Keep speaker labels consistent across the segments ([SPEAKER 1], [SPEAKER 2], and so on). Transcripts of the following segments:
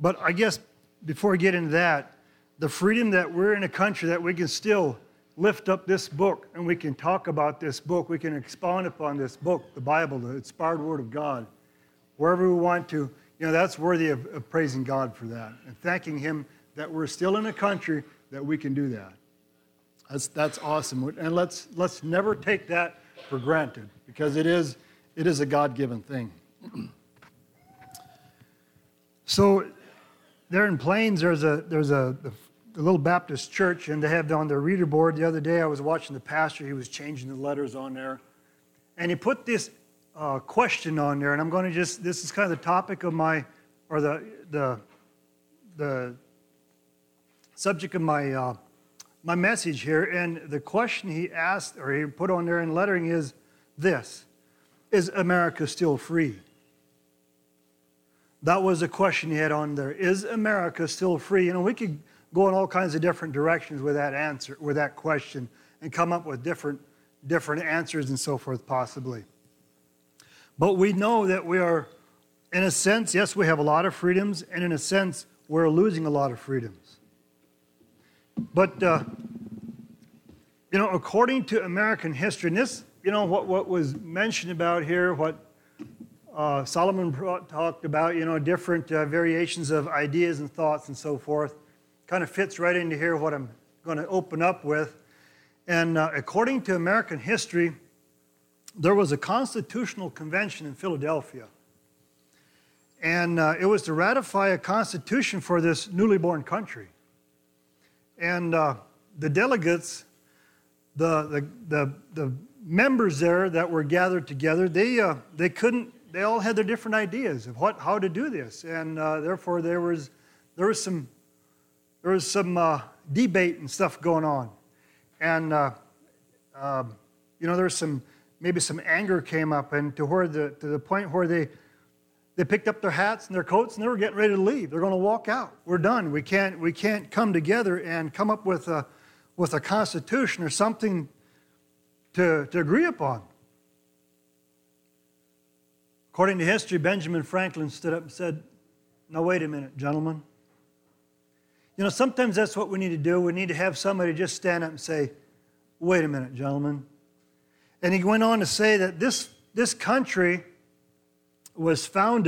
[SPEAKER 1] But I guess before we get into that, the freedom that we're in a country that we can still lift up this book and we can talk about this book, we can expound upon this book, the Bible, the inspired Word of God, wherever we want to, that's worthy of praising God for that and thanking Him that we're still in a country that we can do that. That's awesome. And let's never take that for granted because it is a God-given thing. So there in Plains, there's a little Baptist church, and they have on their reader board. The other day I was watching the pastor. He was changing the letters on there. And he put this question on there, and I'm going to this is kind of the topic of the subject of my message here. And the question he asked, or he put on there in lettering is this: is America still free? That was a question he had on there. Is America still free? We could go in all kinds of different directions with that answer, with that question, and come up with different answers and so forth, possibly. But we know that we are, in a sense, yes, we have a lot of freedoms, and in a sense, we're losing a lot of freedoms. But, according to American history, and this, what was mentioned about here, what Solomon talked about, different variations of ideas and thoughts and so forth, kind of fits right into here what I'm going to open up with. And according to American history, there was a constitutional convention in Philadelphia. And it was to ratify a constitution for this newly born country. And the delegates, the members there that were gathered together, they all had their different ideas of how to do this. And therefore there was some debate and stuff going on. And there was maybe some anger came up, and to the point where they picked up their hats and their coats and they were getting ready to leave. They're going to walk out. We're done. We can't come together and come up with a constitution or something to agree upon. According to history, Benjamin Franklin stood up and said, "Now wait a minute, gentlemen. Sometimes that's what we need to do. We need to have somebody just stand up and say, 'Wait a minute, gentlemen.'" And he went on to say that this country was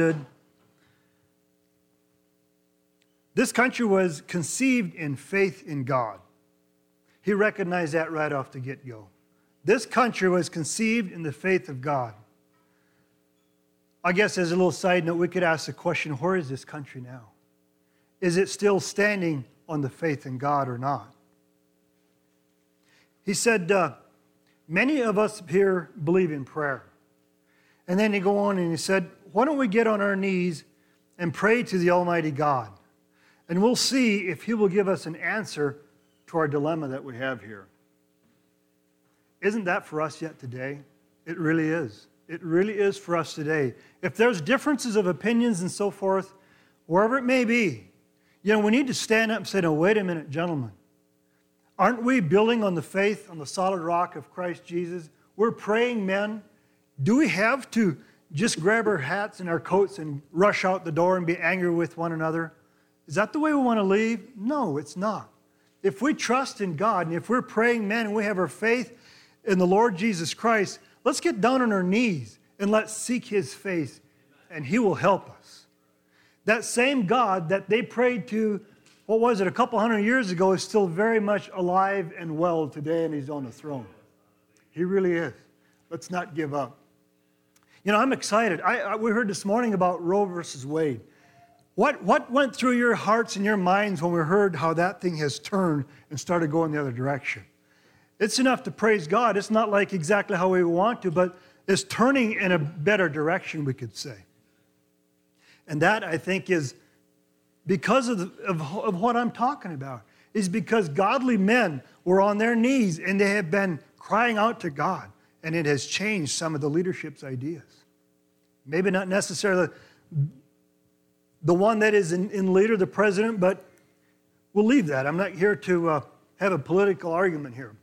[SPEAKER 1] conceived in faith in God. He recognized that right off the get-go. This country was conceived in the faith of God. I guess as a little side note, we could ask the question, where is this country now? Is it still standing on the faith in God or not? He said, many of us here believe in prayer. And then he go on and he said, why don't we get on our knees and pray to the Almighty God? And we'll see if He will give us an answer to our dilemma that we have here. Isn't that for us yet today? It really is. It really is for us today. If there's differences of opinions and so forth, wherever it may be, we need to stand up and say, "No, wait a minute, gentlemen. Aren't we building on the faith, on the solid rock of Christ Jesus? We're praying men. Do we have to just grab our hats and our coats and rush out the door and be angry with one another? Is that the way we want to leave? No, it's not. If we trust in God and if we're praying men and we have our faith in the Lord Jesus Christ, let's get down on our knees and let's seek His face, and He will help us. That same God that they prayed to, a couple hundred years ago, is still very much alive and well today, and He's on the throne. He really is. Let's not give up. I'm excited. We heard this morning about Roe versus Wade. What went through your hearts and your minds when we heard how that thing has turned and started going the other direction? It's enough to praise God. It's not like exactly how we want to, but it's turning in a better direction, we could say. And that, I think, is because of what I'm talking about, is because godly men were on their knees and they have been crying out to God, and it has changed some of the leadership's ideas. Maybe not necessarily the one that is in leader, the president, but we'll leave that. I'm not here to have a political argument here.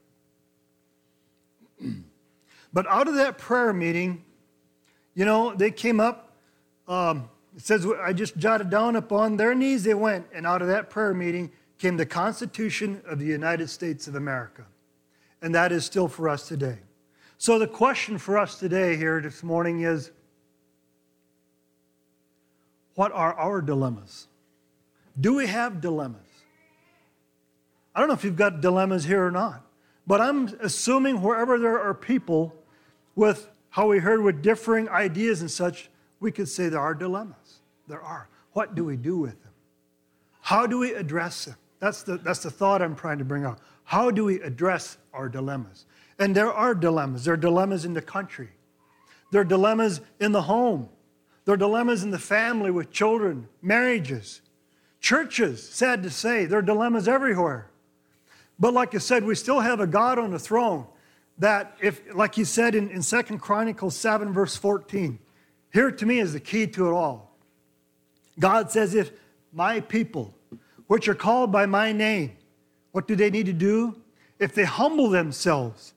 [SPEAKER 1] But out of that prayer meeting, they came up It says, I just jotted down, upon their knees they went, and out of that prayer meeting came the Constitution of the United States of America. And that is still for us today. So the question for us today here this morning is, what are our dilemmas? Do we have dilemmas? I don't know if you've got dilemmas here or not, but I'm assuming wherever there are people with, how we heard, with differing ideas and such, we could say there are dilemmas. There are. What do we do with them? How do we address them? That's the thought I'm trying to bring out. How do we address our dilemmas? And there are dilemmas. There are dilemmas in the country. There are dilemmas in the home. There are dilemmas in the family with children, marriages, churches. Sad to say, there are dilemmas everywhere. But like I said, we still have a God on the throne that, if, like he said in 2 Chronicles 7, verse 14, here to me is the key to it all. God says, if my people, which are called by my name, what do they need to do? If they humble themselves,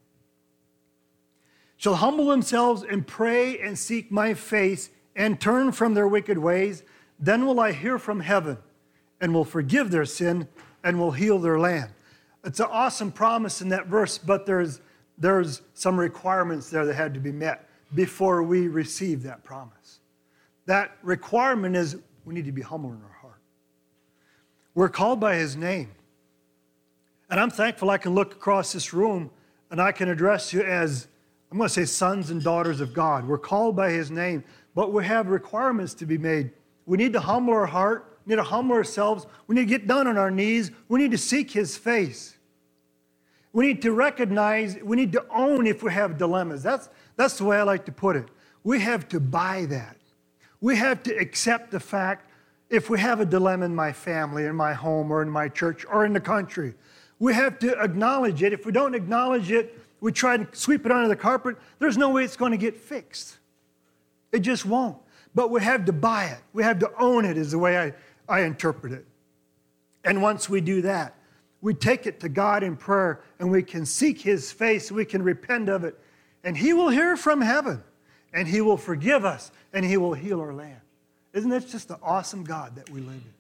[SPEAKER 1] shall humble themselves and pray and seek my face and turn from their wicked ways, then will I hear from heaven and will forgive their sin and will heal their land. It's an awesome promise in that verse, but there's some requirements there that had to be met before we receive that promise. That requirement is we need to be humble in our heart. We're called by his name. And I'm thankful I can look across this room and I can address you as, I'm going to say, sons and daughters of God. We're called by his name, but we have requirements to be made. We need to humble our heart. We need to humble ourselves. We need to get down on our knees. We need to seek his face. We need to recognize, we need to own if we have dilemmas. That's the way I like to put it. We have to buy that. We have to accept the fact, if we have a dilemma in my family, in my home, or in my church, or in the country, we have to acknowledge it. If we don't acknowledge it, we try to sweep it under the carpet, there's no way it's going to get fixed. It just won't. But we have to buy it. We have to own it, is the way I interpret it. And once we do that, we take it to God in prayer, and we can seek his face, we can repent of it, and he will hear from heaven, and he will forgive us, and he will heal our land. Isn't that just the awesome God that we live in?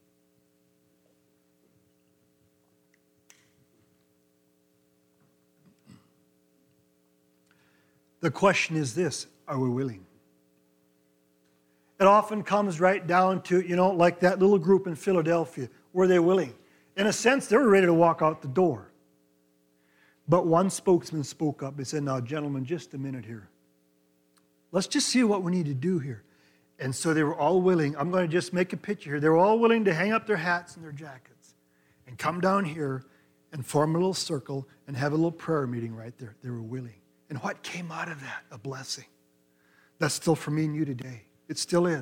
[SPEAKER 1] The question is this: are we willing? It often comes right down to, like that little group in Philadelphia. Were they willing? In a sense, they were ready to walk out the door. But one spokesman spoke up and said, now, gentlemen, just a minute here. Let's just see what we need to do here. And so they were all willing. I'm going to just make a picture here. They were all willing to hang up their hats and their jackets and come down here and form a little circle and have a little prayer meeting right there. They were willing. And what came out of that? A blessing. That's still for me and you today. It still is.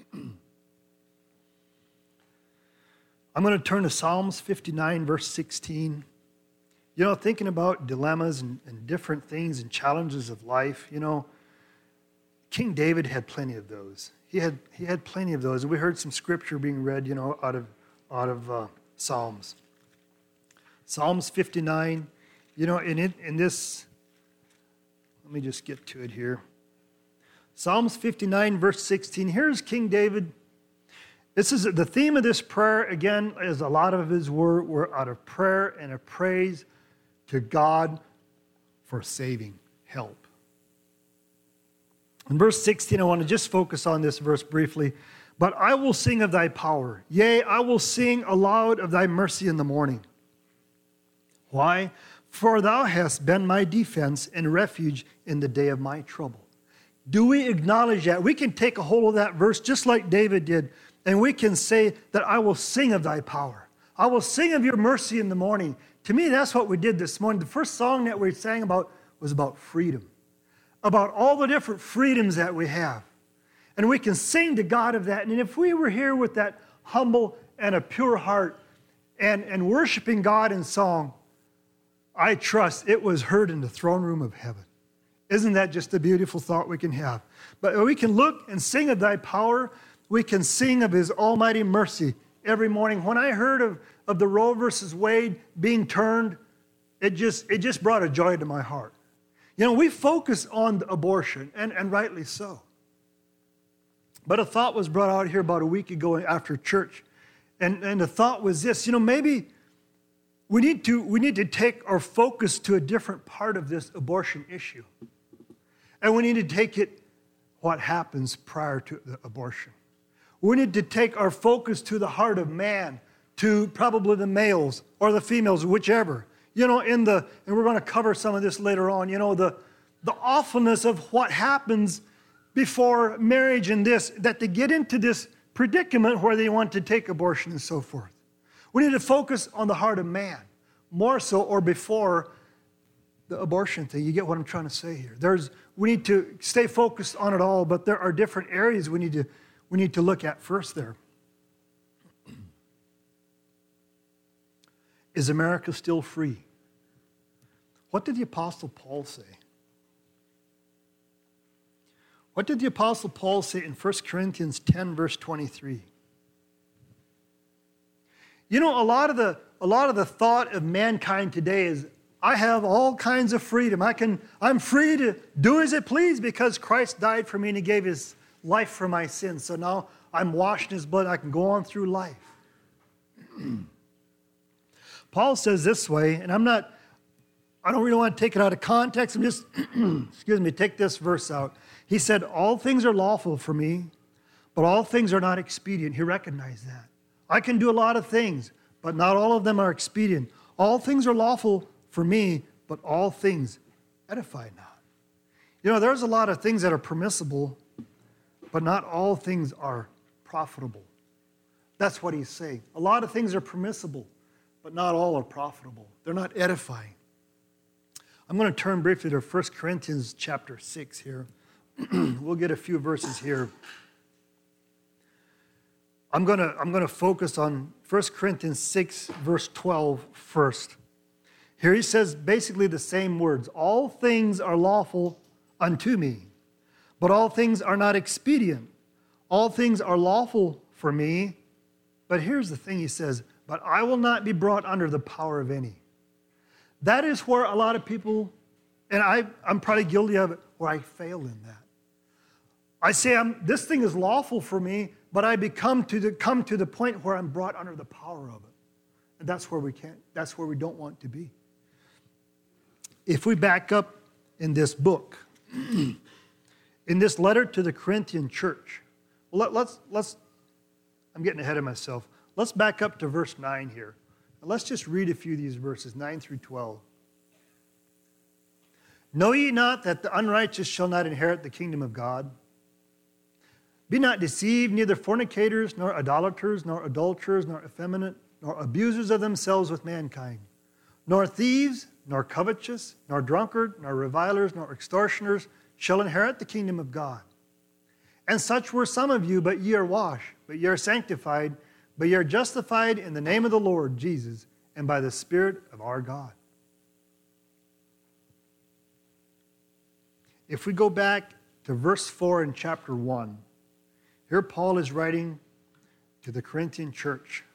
[SPEAKER 1] I'm going to turn to Psalms 59, verse 16. Thinking about dilemmas and different things and challenges of life, King David had plenty of those. He had plenty of those. And we heard some scripture being read, out of Psalms. Psalms 59, in this, let me just get to it here. Psalms 59, verse 16. Here's King David. This is the theme of this prayer, again, is a lot of his were out of prayer and a praise to God for saving help. In verse 16, I want to just focus on this verse briefly. But I will sing of thy power. Yea, I will sing aloud of thy mercy in the morning. Why? For thou hast been my defense and refuge in the day of my trouble. Do we acknowledge that? We can take a hold of that verse just like David did, and we can say that I will sing of thy power. I will sing of your mercy in the morning. To me, that's what we did this morning. The first song that we sang about was about freedom, about all the different freedoms that we have. And we can sing to God of that. And if we were here with that humble and a pure heart and worshiping God in song, I trust it was heard in the throne room of heaven. Isn't that just a beautiful thought we can have? But we can look and sing of thy power. We can sing of his almighty mercy every morning. When I heard of the Roe versus Wade being turned, it just brought a joy to my heart. We focus on abortion, and rightly so. But a thought was brought out here about a week ago after church. And the thought was this, maybe we need to take our focus to a different part of this abortion issue. And we need to take it what happens prior to the abortion. We need to take our focus to the heart of man, to probably the males or the females, whichever. And we're going to cover some of this later on, the awfulness of what happens before marriage and this, that they get into this predicament where they want to take abortion and so forth. We need to focus on the heart of man, more so or before the abortion thing. You get what I'm trying to say here. We need to stay focused on it all, but there are different areas we need to look at first there. Is America still free? What did the Apostle Paul say? What did the Apostle Paul say in 1 Corinthians 10, verse 23? A lot of the thought of mankind today is, I have all kinds of freedom. I'm free to do as it please because Christ died for me and he gave his life for my sins. So now I'm washed in his blood. I can go on through life. Paul says this way, and I don't really want to take it out of context. I'm just, take this verse out. He said, all things are lawful for me, but all things are not expedient. He recognized that. I can do a lot of things, but not all of them are expedient. All things are lawful for me, but all things edify not. There's a lot of things that are permissible, but not all things are profitable. That's what he's saying. A lot of things are permissible, but not all are profitable. They're not edifying. I'm going to turn briefly to 1 Corinthians chapter 6 here. We'll get a few verses here. I'm going to focus on 1 Corinthians 6, verse 12 first. Here he says basically the same words. All things are lawful unto me, but all things are not expedient. All things are lawful for me, but here's the thing he says, but I will not be brought under the power of any. That is where a lot of people, and I'm probably guilty of it, where I fail in that. I say, this thing is lawful for me, but I come to the point where I'm brought under the power of it. And that's where we don't want to be. If we back up in this book, in this letter to the Corinthian church, I'm getting ahead of myself. Let's back up to verse 9 here. And let's just read a few of these verses, 9 through 12. Know ye not that the unrighteous shall not inherit the kingdom of God? Be not deceived, neither fornicators, nor idolaters, nor adulterers, nor effeminate, nor abusers of themselves with mankind, nor thieves, nor covetous, nor drunkard, nor revilers, nor extortioners shall inherit the kingdom of God. And such were some of you, but ye are washed, but ye are sanctified, but ye are justified in the name of the Lord Jesus and by the Spirit of our God. If we go back to verse 4 in chapter 1, here Paul is writing to the Corinthian church.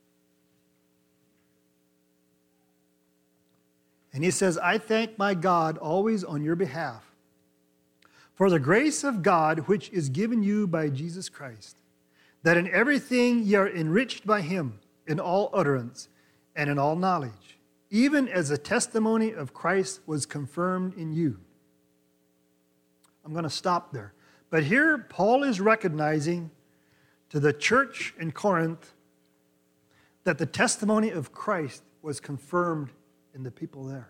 [SPEAKER 1] And he says, I thank my God always on your behalf for the grace of God which is given you by Jesus Christ, that in everything ye are enriched by him in all utterance and in all knowledge, even as the testimony of Christ was confirmed in you. I'm going to stop there. But here Paul is recognizing to the church in Corinth that the testimony of Christ was confirmed in the people there.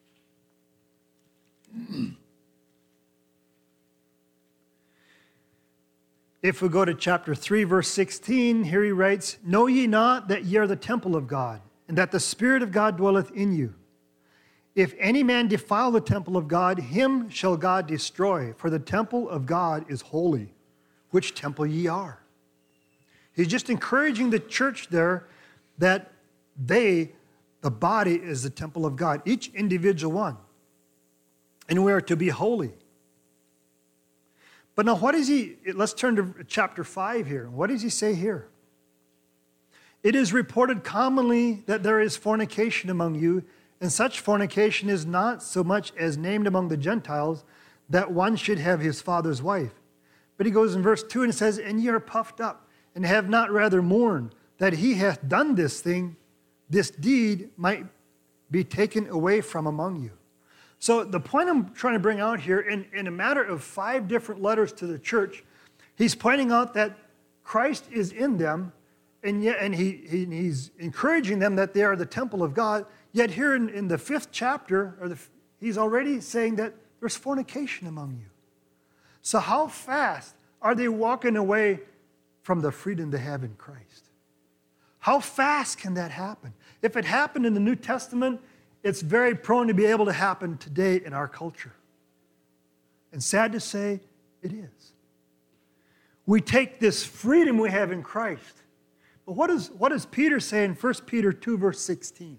[SPEAKER 1] If we go to chapter 3, verse 16, here he writes, Know ye not that ye are the temple of God, and that the Spirit of God dwelleth in you? If any man defile the temple of God, him shall God destroy, for the temple of God is holy, which temple ye are. He's just encouraging the church there that the body is the temple of God, each individual one. And we are to be holy. But now let's turn to chapter 5 here. What does he say here? It is reported commonly that there is fornication among you, and such fornication is not so much as named among the Gentiles that one should have his father's wife. But he goes in verse 2 and it says, and ye are puffed up, and have not rather mourned, that he hath done this thing, this deed might be taken away from among you. So the point I'm trying to bring out here, in a matter of 5 different letters to the church, he's pointing out that Christ is in them, and he's encouraging them that they are the temple of God. Yet here in the 5th chapter, he's already saying that there's fornication among you. So how fast are they walking away from the freedom they have in Christ? How fast can that happen? If it happened in the New Testament, it's very prone to be able to happen today in our culture. And sad to say, it is. We take this freedom we have in Christ. But what does Peter say in 1 Peter 2, verse 16?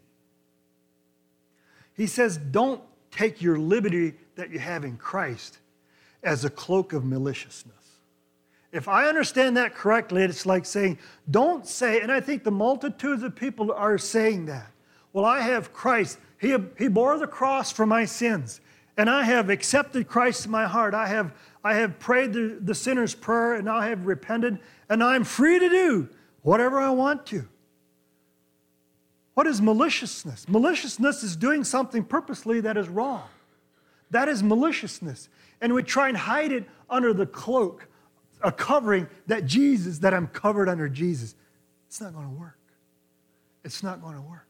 [SPEAKER 1] He says, don't take your liberty that you have in Christ as a cloak of maliciousness. If I understand that correctly, it's like saying, don't say, and I think the multitudes of people are saying that. Well, I have Christ. He bore the cross for my sins, and I have accepted Christ in my heart. I have prayed the sinner's prayer, and I have repented, and I'm free to do whatever I want to. What is maliciousness? Maliciousness is doing something purposely that is wrong. That is maliciousness. And we try and hide it under the cloak, a covering that I'm covered under Jesus. It's not going to work. It's not going to work.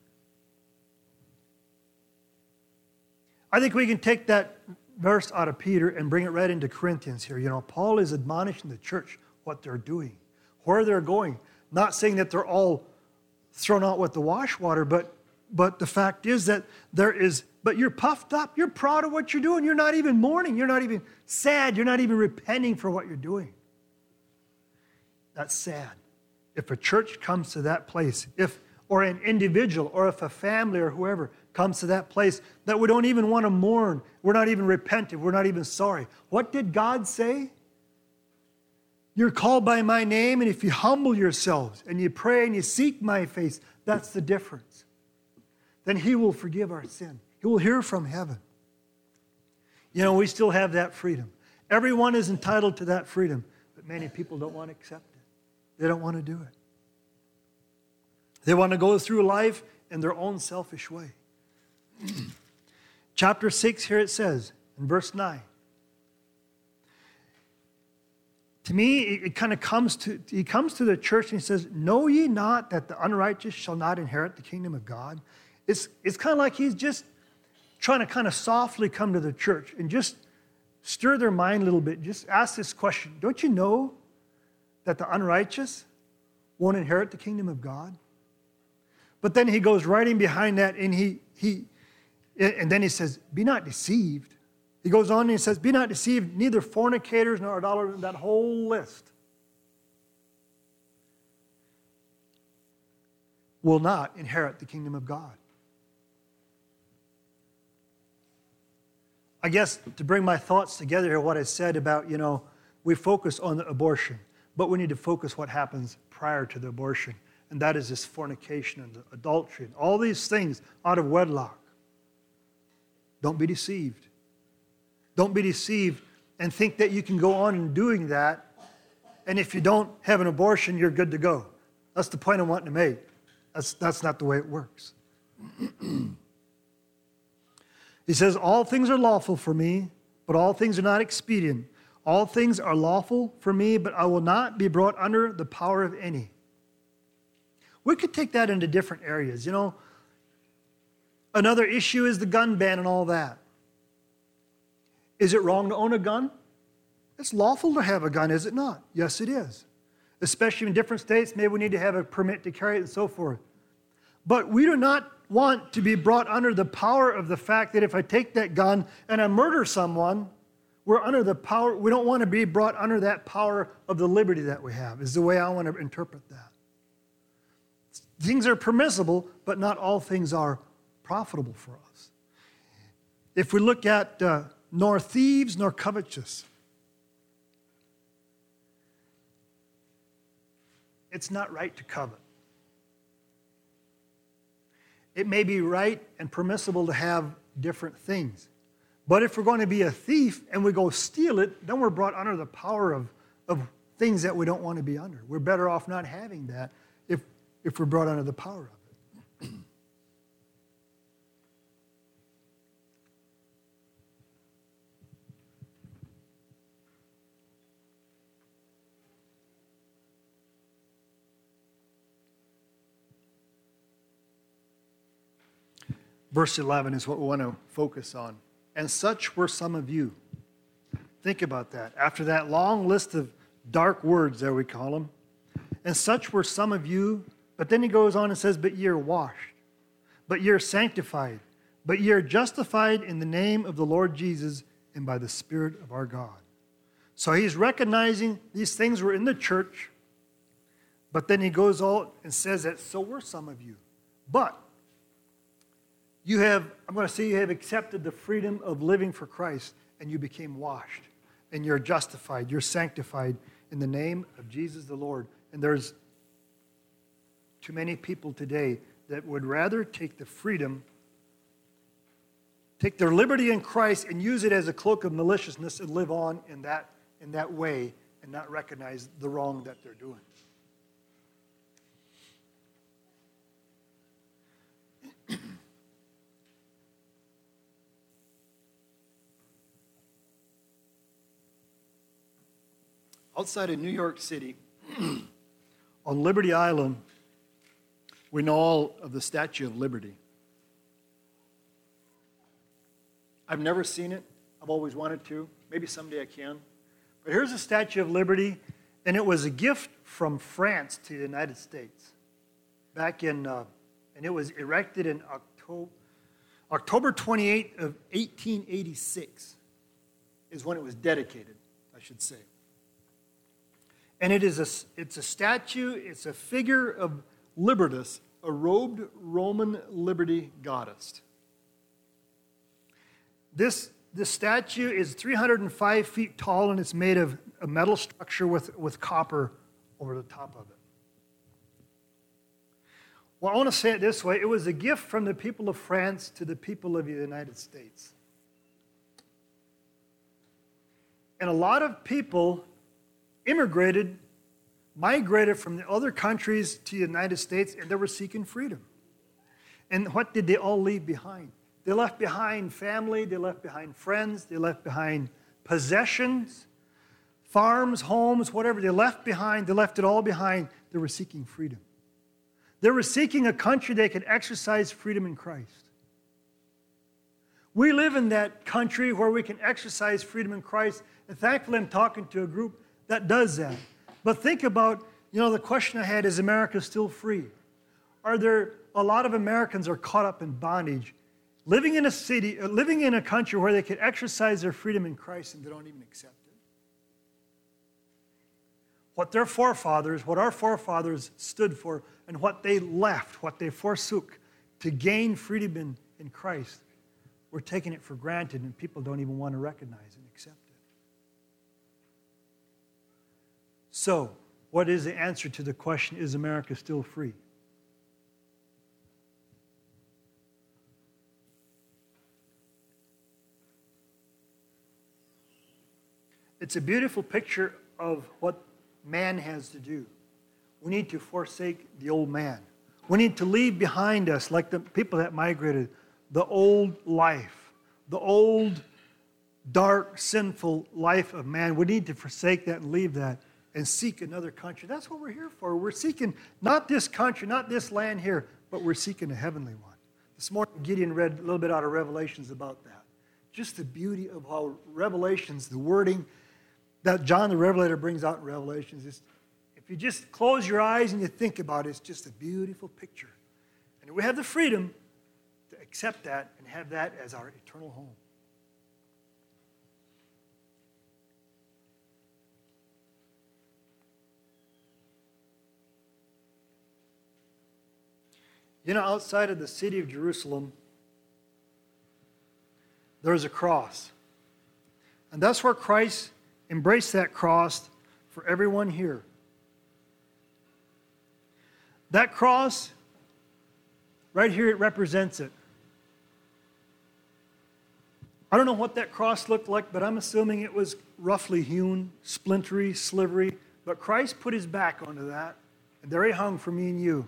[SPEAKER 1] I think we can take that verse out of Peter and bring it right into Corinthians here. You know, Paul is admonishing the church what they're doing, where they're going. Not saying that they're all thrown out with the wash water, but the fact is that but you're puffed up. You're proud of what you're doing. You're not even mourning. You're not even sad. You're not even repenting for what you're doing. That's sad. If a church comes to that place, or an individual, or if a family or whoever comes to that place that we don't even want to mourn, we're not even repentant, we're not even sorry. What did God say? You're called by my name, and if you humble yourselves and you pray and you seek my face, that's the difference. Then he will forgive our sin. He will hear from heaven. You know, we still have that freedom. Everyone is entitled to that freedom, but many people don't want to accept it. They don't want to do it. They want to go through life in their own selfish way. Chapter 6, here it says, in verse 9. To me, it kind of he comes to the church and he says, know ye not that the unrighteous shall not inherit the kingdom of God? It's kind of like he's just trying to kind of softly come to the church and just stir their mind a little bit. Just ask this question. Don't you know that the unrighteous won't inherit the kingdom of God? But then he goes right in behind that and and then he says, be not deceived. He goes on and he says, be not deceived, neither fornicators nor idolaters, that whole list will not inherit the kingdom of God. I guess to bring my thoughts together here, what I said about, we focus on the abortion, but we need to focus what happens prior to the abortion, and that is this fornication and adultery and all these things out of wedlock. Don't be deceived. Don't be deceived and think that you can go on in doing that, and if you don't have an abortion, you're good to go. That's the point I'm wanting to make. That's not the way it works. He says, all things are lawful for me, but all things are not expedient. All things are lawful for me, but I will not be brought under the power of any. We could take that into different areas. Another issue is the gun ban and all that. Is it wrong to own a gun? It's lawful to have a gun, is it not? Yes, it is. Especially in different states, maybe we need to have a permit to carry it and so forth. But we do not want to be brought under the power of the fact that if I take that gun and I murder someone, we're under the power. We don't want to be brought under that power of the liberty that we have, is the way I want to interpret that. Things are permissible, but not all things are profitable for us. If we look at nor thieves nor covetous, it's not right to covet. It may be right and permissible to have different things. But if we're going to be a thief and we go steal it, then we're brought under the power of things that we don't want to be under. We're better off not having that if we're brought under the power of it. Verse 11 is what we want to focus on. And such were some of you. Think about that. After that long list of dark words, there we call them. And such were some of you. But then he goes on and says, but ye are washed. But ye are sanctified. But ye are justified in the name of the Lord Jesus and by the Spirit of our God. So he's recognizing these things were in the church. But then he goes on and says that so were some of you. But you have accepted the freedom of living for Christ, and you became washed, and you're justified, you're sanctified in the name of Jesus the Lord. And there's too many people today that would rather take the freedom, take their liberty in Christ and use it as a cloak of maliciousness and live on in that way and not recognize the wrong that they're doing. Outside of New York City, on Liberty Island, we know all of the Statue of Liberty. I've never seen it. I've always wanted to. Maybe someday I can. But here's the Statue of Liberty, and it was a gift from France to the United States. And it was erected in October 28th of 1886 is when it was dedicated, I should say. And it's a statue, it's a figure of Libertas, a robed Roman liberty goddess. This statue is 305 feet tall, and it's made of a metal structure with copper over the top of it. Well, I want to say it this way. It was a gift from the people of France to the people of the United States. And a lot of people migrated from the other countries to the United States, and they were seeking freedom. And what did they all leave behind? They left behind family, they left behind friends, they left behind possessions, farms, homes, whatever they left behind, they left it all behind. They were seeking freedom. They were seeking a country they could exercise freedom in Christ. We live in that country where we can exercise freedom in Christ, and thankfully I'm talking to a group that does that. But think about, the question I had, is America still free? Are there a lot of Americans are caught up in bondage, living in a country where they can exercise their freedom in Christ and they don't even accept it? What our forefathers stood for, and what they left, what they forsook to gain freedom in Christ, we're taking it for granted, and people don't even want to recognize and accept it. So, what is the answer to the question, is America still free? It's a beautiful picture of what man has to do. We need to forsake the old man. We need to leave behind us, like the people that migrated, the old life, the old, dark, sinful life of man. We need to forsake that and leave that and seek another country. That's what we're here for. We're seeking not this country, not this land here, but we're seeking a heavenly one. This morning, Gideon read a little bit out of Revelations about that. Just the beauty of how Revelations, the wording that John the Revelator brings out in Revelations, is, if you just close your eyes and you think about it, it's just a beautiful picture. And we have the freedom to accept that and have that as our eternal home. Outside of the city of Jerusalem, there's a cross. And that's where Christ embraced that cross for everyone here. That cross, right here, it represents it. I don't know what that cross looked like, but I'm assuming it was roughly hewn, splintery, slivery. But Christ put his back onto that, and there he hung for me and you.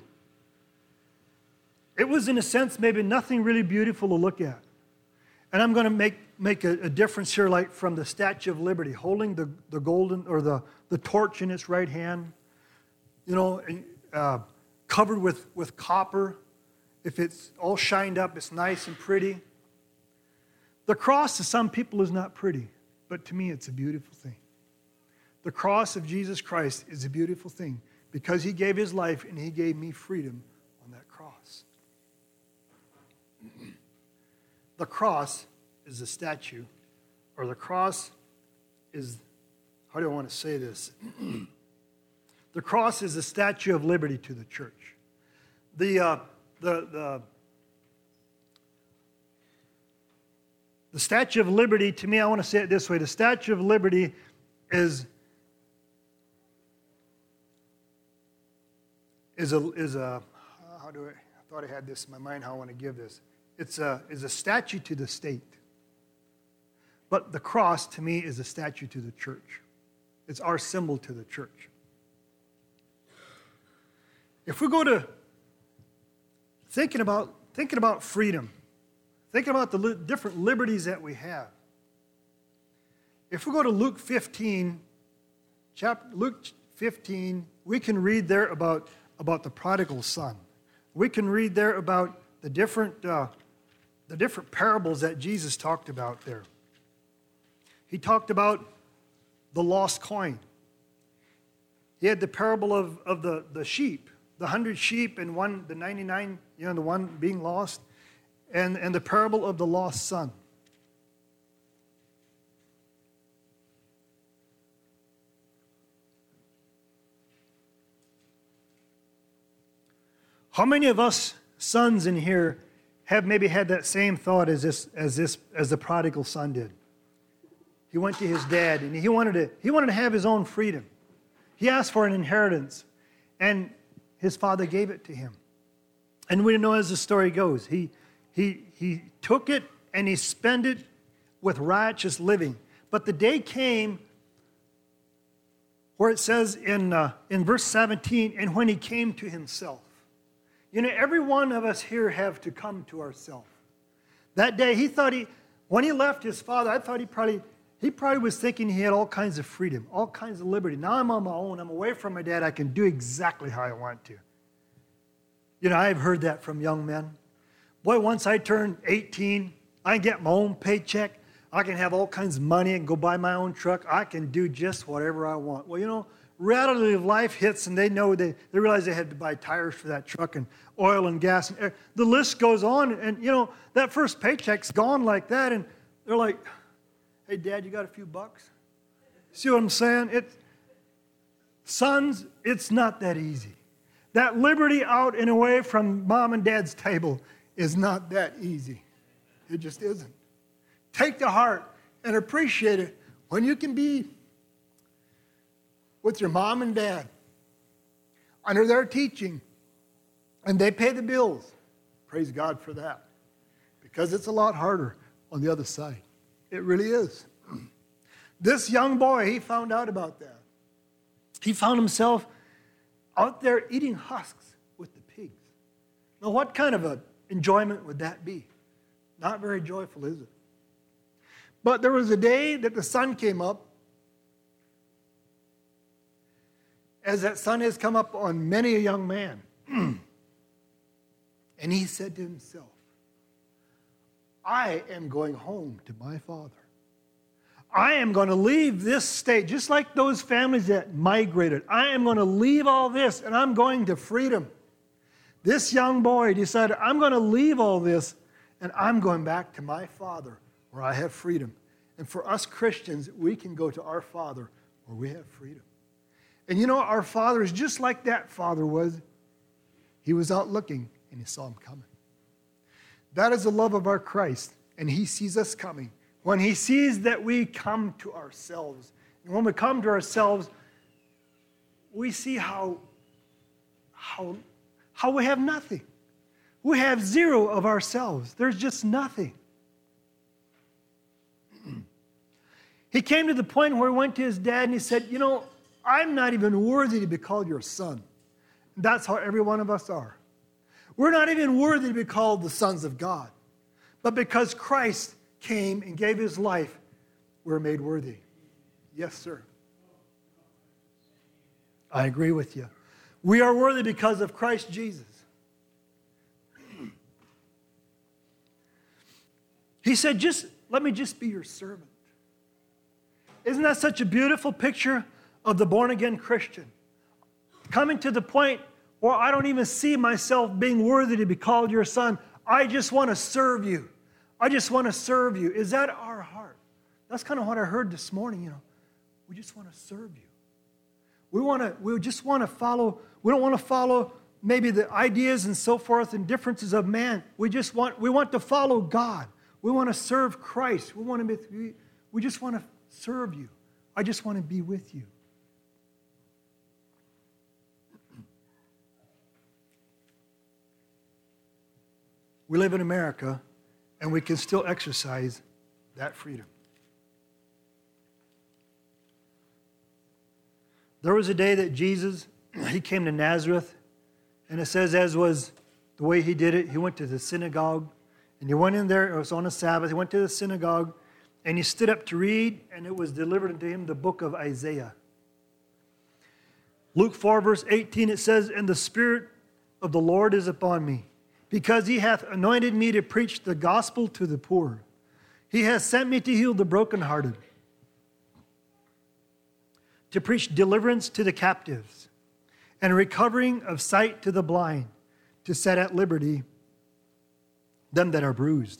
[SPEAKER 1] It was, in a sense, maybe nothing really beautiful to look at. And I'm going to make a difference here, like from the Statue of Liberty, holding the golden, or the torch in its right hand, covered with copper. If it's all shined up, it's nice and pretty. The cross to some people is not pretty, but to me it's a beautiful thing. The cross of Jesus Christ is a beautiful thing because he gave his life and he gave me freedom on that cross. The cross is a statue, or the cross is, how do I want to say this? The cross is a statue of liberty to the church. The Statue of Liberty, to me, I want to say it this way. The Statue of Liberty is a how do I thought I had this in my mind how I want to give this. Is a statue to the state. But the cross, to me, is a statue to the church. It's our symbol to the church. If we go to thinking about freedom, thinking about the different liberties that we have. If we go to Luke 15, we can read there about the prodigal son. We can read there about the different parables that Jesus talked about there. He talked about the lost coin. He had the parable of the sheep, the 100 sheep and the 99, the one being lost, and the parable of the lost son. How many of us sons in here have maybe had that same thought as the prodigal son did? He went to his dad and he wanted to have his own freedom. He asked for an inheritance, and his father gave it to him. And we know as the story goes, he took it and he spent it with riotous living. But the day came where it says in verse 17, and when he came to himself. Every one of us here have to come to ourselves. That day, when he left his father, I thought he probably was thinking he had all kinds of freedom, all kinds of liberty. Now I'm on my own. I'm away from my dad. I can do exactly how I want to. I've heard that from young men. Boy, once I turn 18, I can get my own paycheck. I can have all kinds of money and go buy my own truck. I can do just whatever I want. Well, reality of life hits, and they realize they had to buy tires for that truck and oil and gas. And the list goes on, and that first paycheck's gone like that, and they're like, "Hey, Dad, you got a few bucks?" See what I'm saying? Sons, it's not that easy. That liberty out and away from mom and dad's table is not that easy. It just isn't. Take to heart and appreciate it when you can be with your mom and dad under their teaching and they pay the bills. Praise God for that. Because it's a lot harder on the other side. It really is. This young boy, he found out about that. He found himself out there eating husks with the pigs. Now, what kind of an enjoyment would that be? Not very joyful, is it? But there was a day that the sun came up, as that sun has come up on many a young man. And he said to himself, I am going home to my father. I am going to leave this state, just like those families that migrated. I am going to leave all this, and I'm going to freedom. This young boy decided, I'm going to leave all this, and I'm going back to my father, where I have freedom. And for us Christians, we can go to our father, where we have freedom. And our father is just like that father was. He was out looking, and he saw him coming. That is the love of our Christ, and he sees us coming. When he sees that we come to ourselves, and when we come to ourselves, we see how we have nothing. We have zero of ourselves. There's just nothing. He came to the point where he went to his dad and he said, you know, I'm not even worthy to be called your son. That's how every one of us are. We're not even worthy to be called the sons of God. But because Christ came and gave his life, we're made worthy. Yes, sir. I agree with you. We are worthy because of Christ Jesus. He said, let me just be your servant. Isn't that such a beautiful picture of the born-again Christian? Coming to the point where I don't even see myself being worthy to be called your son. I just want to serve you. I just want to serve you. Is that our heart? That's kind of what I heard this morning, you know. We just want to serve you. We just want to follow, we don't want to follow maybe the ideas and so forth and differences of man. We want to follow God. We want to serve Christ. We just want to serve you. I just want to be with you. We live in America, and we can still exercise that freedom. There was a day that Jesus, he came to Nazareth, and it says, as was the way he did it, he went to the synagogue, and he went in there, it was on a Sabbath, he went to the synagogue, and he stood up to read, and it was delivered unto him the book of Isaiah. Luke 4, verse 18, it says, and the Spirit of the Lord is upon me, because he hath anointed me to preach the gospel to the poor. He hath sent me to heal the brokenhearted, to preach deliverance to the captives, and recovering of sight to the blind, to set at liberty them that are bruised.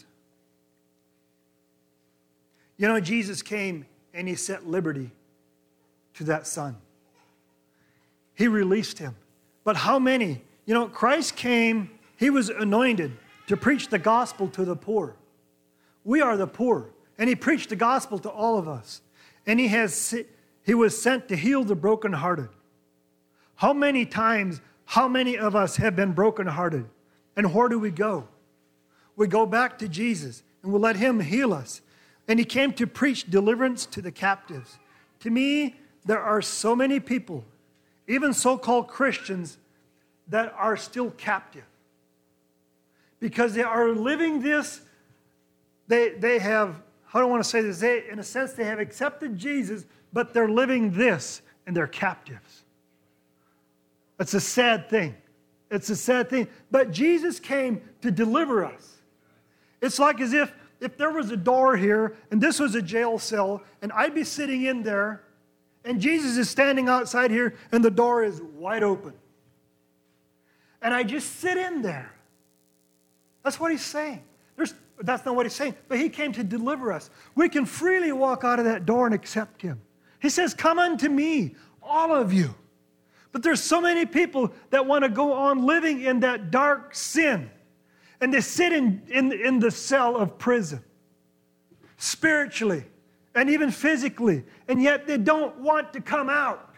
[SPEAKER 1] You know, Jesus came and he set liberty to that son. He released him. But how many? You know, Christ came, he was anointed to preach the gospel to the poor. We are the poor. And he preached the gospel to all of us. And he was sent to heal the brokenhearted. How many times, how many of us have been brokenhearted? And where do we go? We go back to Jesus and we'll let him heal us. And he came to preach deliverance to the captives. To me, there are so many people, even so-called Christians, that are still captive. Because they are living this, they have, how do I want to say this? In a sense, they have accepted Jesus, but they're living this and they're captives. It's a sad thing. It's a sad thing. But Jesus came to deliver us. It's like as if there was a door here and this was a jail cell and I'd be sitting in there and Jesus is standing outside here and the door is wide open. And I just sit in there. That's what he's saying. That's not what he's saying, but he came to deliver us. We can freely walk out of that door and accept him. He says, come unto me, all of you. But there's so many people that want to go on living in that dark sin. And they sit in the cell of prison, spiritually and even physically, and yet they don't want to come out.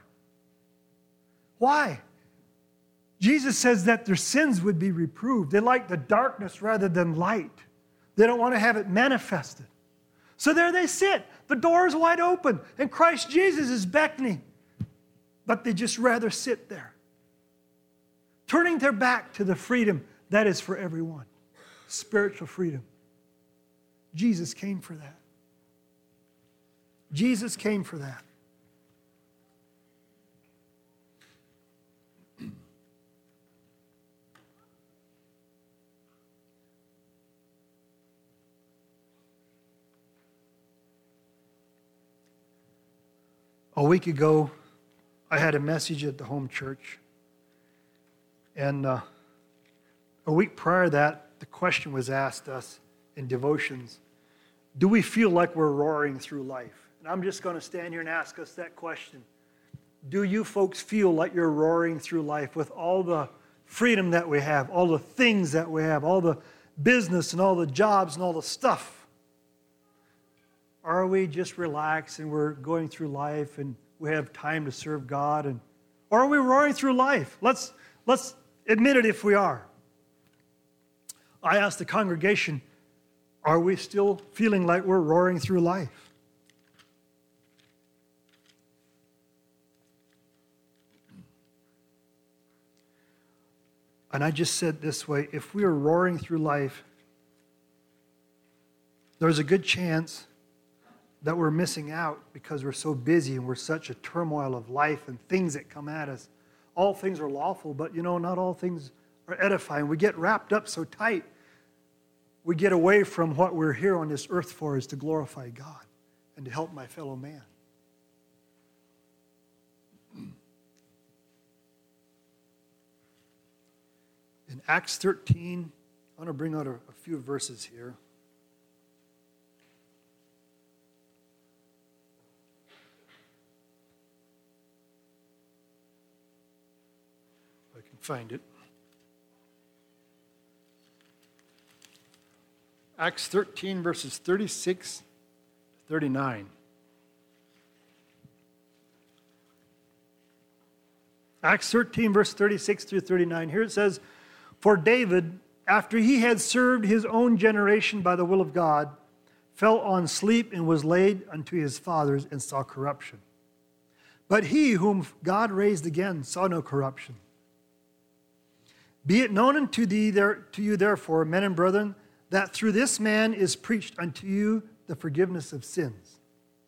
[SPEAKER 1] Why? Jesus says that their sins would be reproved. They like the darkness rather than light. They don't want to have it manifested. So there they sit. The door is wide open, and Christ Jesus is beckoning. But they just rather sit there, turning their back to the freedom that is for everyone. Spiritual freedom. Jesus came for that. Jesus came for that. A week ago, I had a message at the home church. And a week prior to that, the question was asked us in devotions, do we feel like we're roaring through life? And I'm just going to stand here and ask us that question. Do you folks feel like you're roaring through life with all the freedom that we have, all the things that we have, all the business and all the jobs and all the stuff? Or are we just relaxed and we're going through life and we have time to serve God? Or are we roaring through life? Let's admit it if we are. I asked the congregation, are we still feeling like we're roaring through life? And I just said this way, if we are roaring through life, there's a good chance that we're missing out because we're so busy and we're such a turmoil of life and things that come at us. All things are lawful, but not all things are edifying. We get wrapped up so tight, we get away from what we're here on this earth for, is to glorify God and to help my fellow man. In Acts 13, I want to bring out a few verses here. If I can find it. Acts 13, verses 36 to 39. Acts 13, verse 36 through 39. Here it says, "For David, after he had served his own generation by the will of God, fell on sleep and was laid unto his fathers and saw corruption. But he whom God raised again saw no corruption. Be it known unto you therefore, men and brethren, that through this man is preached unto you the forgiveness of sins.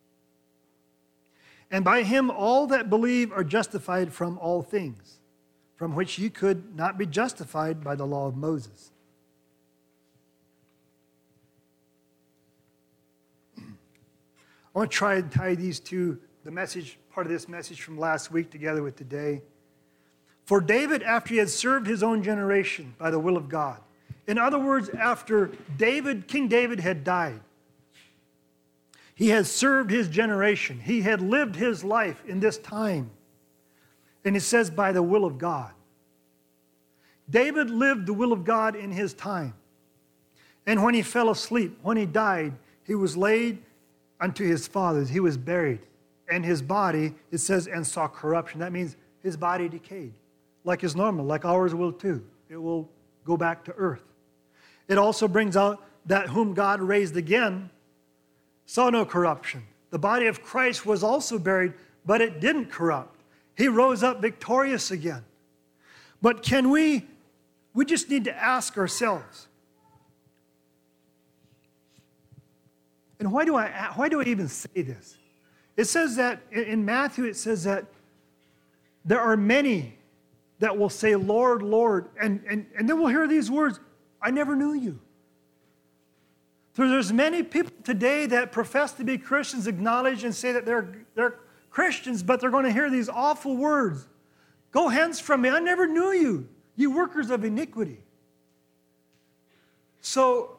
[SPEAKER 1] And by him all that believe are justified from all things, from which ye could not be justified by the law of Moses." I want to try and tie these two, the message, part of this message from last week together with today. For David, after he had served his own generation by the will of God. In other words, after King David had died, he had served his generation. He had lived his life in this time. And it says, by the will of God. David lived the will of God in his time. And when he fell asleep, when he died, he was laid unto his fathers. He was buried. And his body, it says, and saw corruption. That means his body decayed. Like is normal, like ours will too. It will go back to earth. It also brings out that whom God raised again saw no corruption. The body of Christ was also buried, but it didn't corrupt. He rose up victorious again. But we just need to ask ourselves, and why do I even say this? It says that, in Matthew, it says that there are many that will say, Lord, Lord, and then we'll hear these words, I never knew you. So there's many people today that profess to be Christians, acknowledge and say that they're Christians, but they're going to hear these awful words. Go hence from me, I never knew you, you workers of iniquity. So,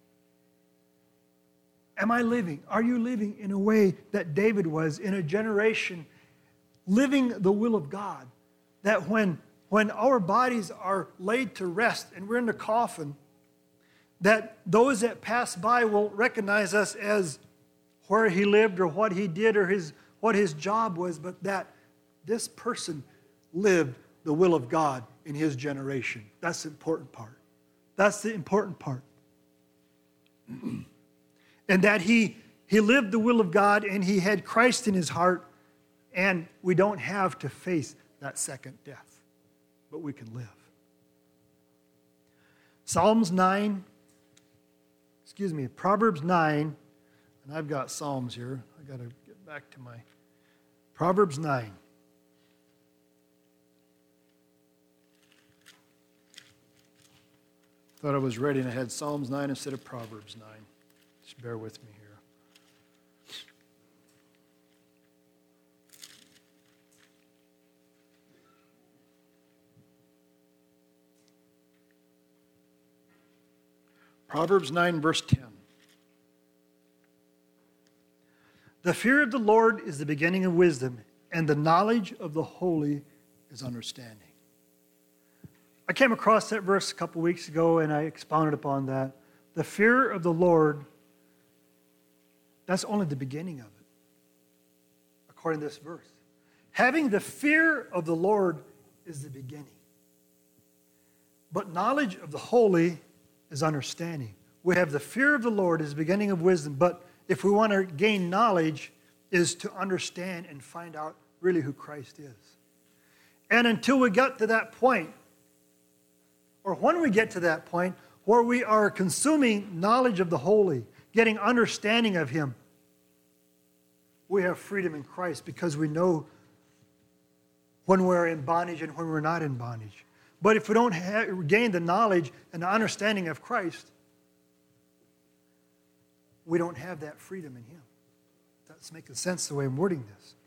[SPEAKER 1] are you living in a way that David was, in a generation, living the will of God? That when our bodies are laid to rest and we're in the coffin, that those that pass by will recognize us as where he lived or what he did or what his job was, but that this person lived the will of God in his generation. That's the important part. That's the important part. And that he lived the will of God and he had Christ in his heart, and we don't have to face that second death, but we can live. Proverbs 9, and I've got Psalms here. I got to get back to my Proverbs 9. Thought I was ready and I had Psalms 9 instead of Proverbs 9. Just bear with me here. Proverbs 9, verse 10. The fear of the Lord is the beginning of wisdom, and the knowledge of the holy is understanding. I came across that verse a couple weeks ago, and I expounded upon that. The fear of the Lord, that's only the beginning of it, according to this verse. Having the fear of the Lord is the beginning. But knowledge of the holy is understanding. We have the fear of the Lord as the beginning of wisdom, but if we want to gain knowledge, is to understand and find out really who Christ is. And until we get to that point, or when we get to that point where we are consuming knowledge of the holy, getting understanding of him, we have freedom in Christ because we know when we're in bondage and when we're not in bondage. But if we don't gain the knowledge and the understanding of Christ, we don't have that freedom in him. That's making sense the way I'm wording this.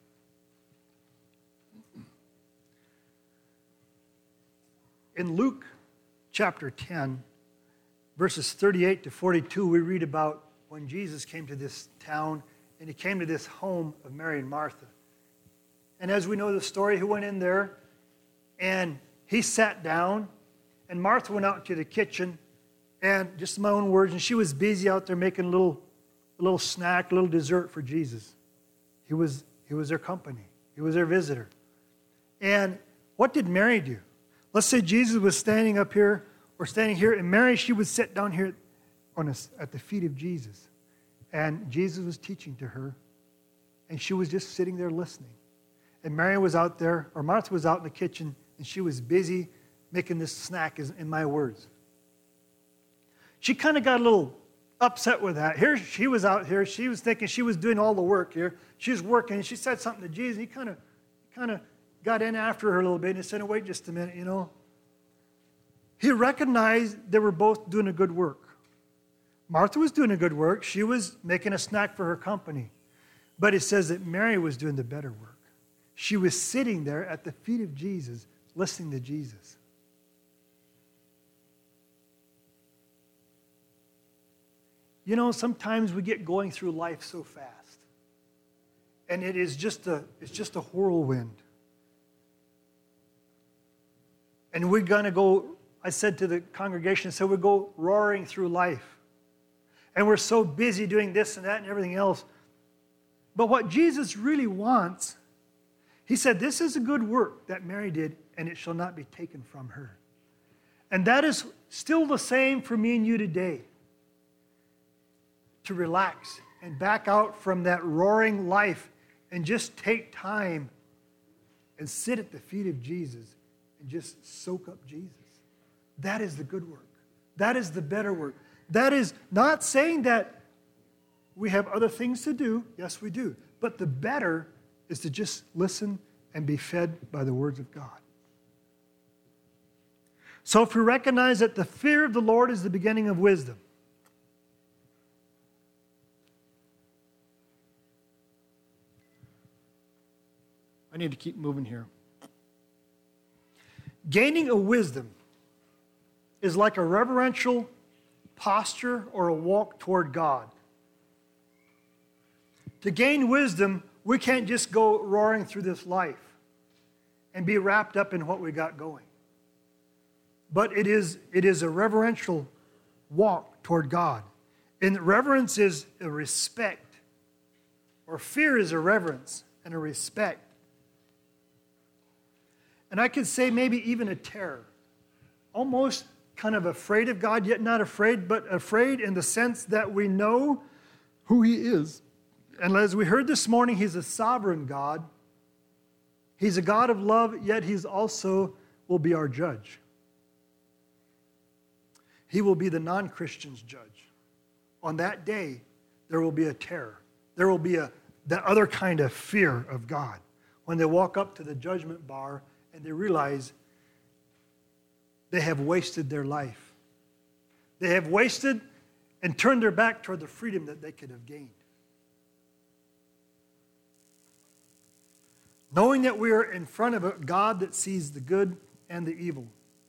[SPEAKER 1] In Luke chapter 10, verses 38 to 42, we read about when Jesus came to this town and he came to this home of Mary and Martha. And as we know the story, he went in there and he sat down, and Martha went out to the kitchen, and just in my own words, and she was busy out there making a little snack, a little dessert for Jesus. He was their company. He was their visitor. And what did Mary do? Let's say Jesus was standing up here or standing here, and Mary, she would sit down here at the feet of Jesus. And Jesus was teaching to her, and she was just sitting there listening. And Mary was out there, or Martha was out in the kitchen, and she was busy making this snack, in my words. She kind of got a little upset with that. Here she was out here. She was thinking she was doing all the work here. She was working, and she said something to Jesus. He kind of got in after her a little bit, and he said, wait just a minute, you know. He recognized they were both doing a good work. Martha was doing a good work. She was making a snack for her company. But it says that Mary was doing the better work. She was sitting there at the feet of Jesus, listening to Jesus. You know, sometimes we get going through life so fast. And it's just a whirlwind. And we're going to go, I said to the congregation, so we go roaring through life. And we're so busy doing this and that and everything else. But what Jesus really wants, he said, this is a good work that Mary did, and it shall not be taken from her. And that is still the same for me and you today. To relax and back out from that roaring life and just take time and sit at the feet of Jesus and just soak up Jesus. That is the good work. That is the better work. That is not saying that we have other things to do. Yes, we do. But the better is to just listen and be fed by the words of God. So if we recognize that the fear of the Lord is the beginning of wisdom, I need to keep moving here. Gaining a wisdom is like a reverential posture or a walk toward God. To gain wisdom, we can't just go roaring through this life and be wrapped up in what we got going. But it is a reverential walk toward God. And reverence is a respect, or fear is a reverence and a respect. And I could say maybe even a terror. Almost kind of afraid of God, yet not afraid, but afraid in the sense that we know who He is. And as we heard this morning, He's a sovereign God. He's a God of love, yet He's also will be our judge. He will be the non-Christian's judge. On that day, there will be a terror. There will be that other kind of fear of God when they walk up to the judgment bar and they realize they have wasted their life. They have wasted and turned their back toward the freedom that they could have gained. Knowing that we are in front of a God that sees the good and the evil.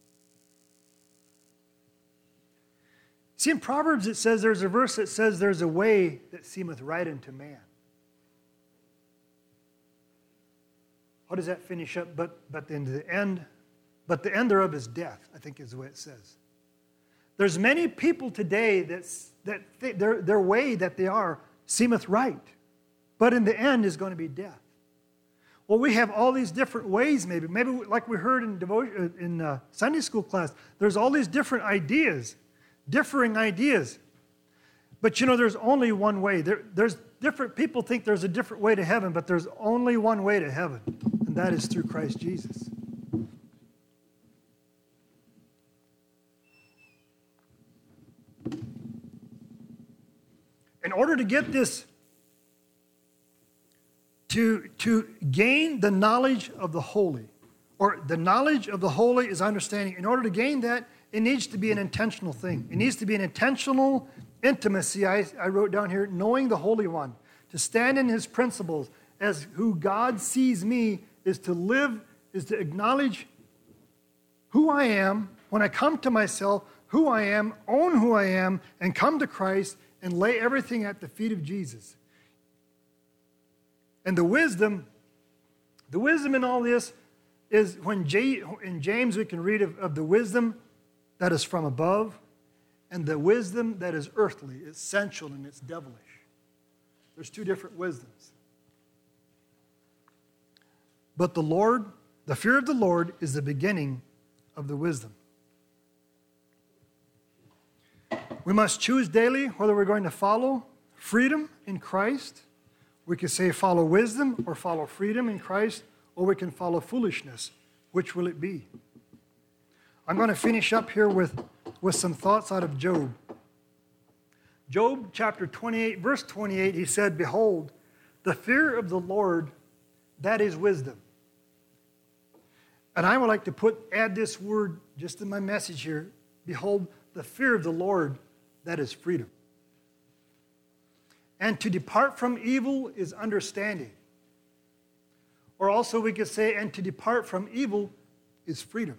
[SPEAKER 1] See, in Proverbs it says, there's a verse that says, there's a way that seemeth right unto man. How does that finish up? But then the end thereof is death, I think is the way it says. There's many people today that their way that they are seemeth right, but in the end is going to be death. Well, we have all these different ways maybe like we heard in Sunday school class, there's all these different ideas, differing ideas. But you know, there's only one way. There's different people think there's a different way to heaven, but there's only one way to heaven, and that is through Christ Jesus. in order to get this, to gain the knowledge of the holy, or the knowledge of the holy is understanding. In order to gain that, it needs to be an intentional thing. It needs to be an intentional intimacy. I wrote down here, knowing the Holy One, to stand in his principles as who God sees me, is to live, is to acknowledge who I am, when I come to myself, who I am, own who I am, and come to Christ and lay everything at the feet of Jesus. And the wisdom in all this is when in James we can read of the wisdom that is from above and the wisdom that is earthly, it's sensual and it's devilish. There's two different wisdoms. But the fear of the Lord is the beginning of the wisdom. We must choose daily whether we're going to follow freedom in Christ. We could say follow wisdom or follow freedom in Christ, or we can follow foolishness. Which will it be? I'm going to finish up here with some thoughts out of Job. Job chapter 28, verse 28, he said, "Behold, the fear of the Lord, that is wisdom." And I would like to add this word just in my message here. Behold, the fear of the Lord, that is freedom. And to depart from evil is understanding. Or also we could say, and to depart from evil is freedom.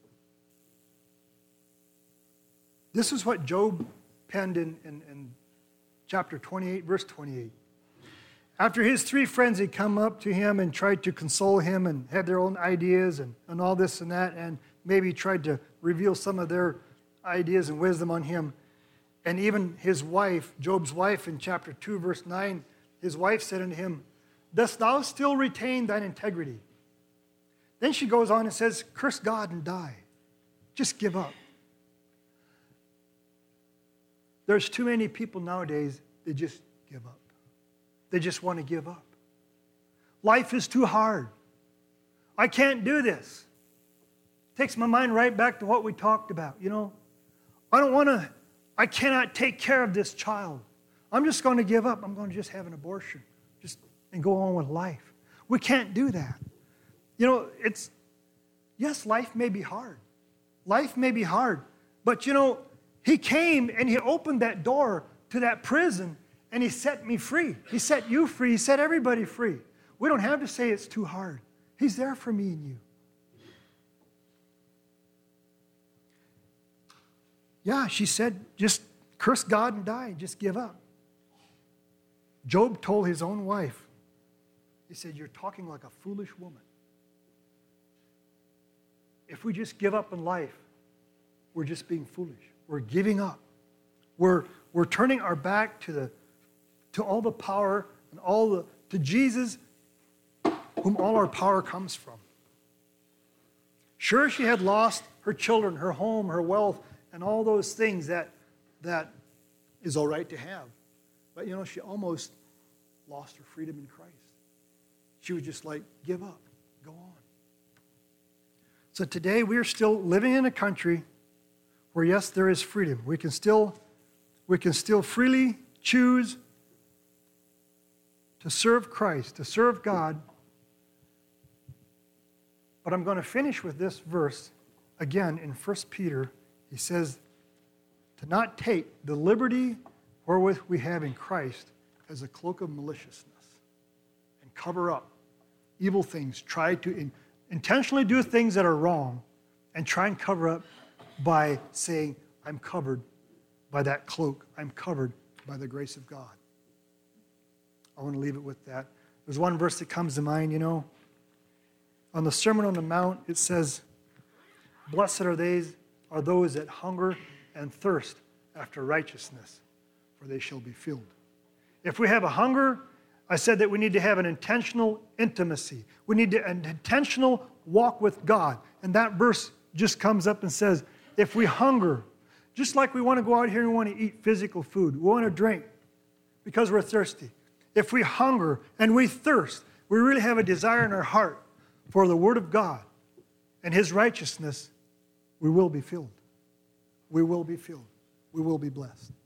[SPEAKER 1] This is what Job penned in chapter 28, verse 28. After his three friends had come up to him and tried to console him and had their own ideas and all this and that, and maybe tried to reveal some of their ideas and wisdom on him. And even his wife, Job's wife in chapter 2, verse 9, his wife said unto him, "Dost thou still retain thine integrity?" Then she goes on and says, "Curse God and die. Just give up." There's too many people nowadays that just give up. They just want to give up. Life is too hard. I can't do this. Takes my mind right back to what we talked about. I cannot take care of this child. I'm just going to give up. I'm going to just have an abortion and go on with life. We can't do that. Yes, life may be hard. Life may be hard. But he came and he opened that door to that prison and he set me free. He set you free. He set everybody free. We don't have to say it's too hard. He's there for me and you. Yeah, she said, just curse God and die. Just give up. Job told his own wife, he said, "You're talking like a foolish woman." If we just give up in life, we're just being foolish. We're giving up. We're turning our back to all the power and to Jesus, whom all our power comes from. Sure, she had lost her children, her home, her wealth, and all those things that is all right to have. But she almost lost her freedom in Christ. She was just like, give up, go on. So today we are still living in a country where, yes, there is freedom. We can still freely choose to serve Christ, to serve God. But I'm going to finish with this verse again in 1 Peter. He says, to not take the liberty wherewith we have in Christ as a cloak of maliciousness and cover up evil things, try to intentionally do things that are wrong and try and cover up by saying, I'm covered by that cloak. I'm covered by the grace of God. I want to leave it with that. There's one verse that comes to mind, On the Sermon on the Mount, it says, "Blessed are those that hunger and thirst after righteousness, for they shall be filled." If we have a hunger, I said that we need to have an intentional intimacy. We need an intentional walk with God. And that verse just comes up and says, if we hunger, just like we want to go out here and we want to eat physical food, we want to drink because we're thirsty. If we hunger and we thirst, we really have a desire in our heart for the Word of God and His righteousness, we will be filled. We will be filled. We will be blessed.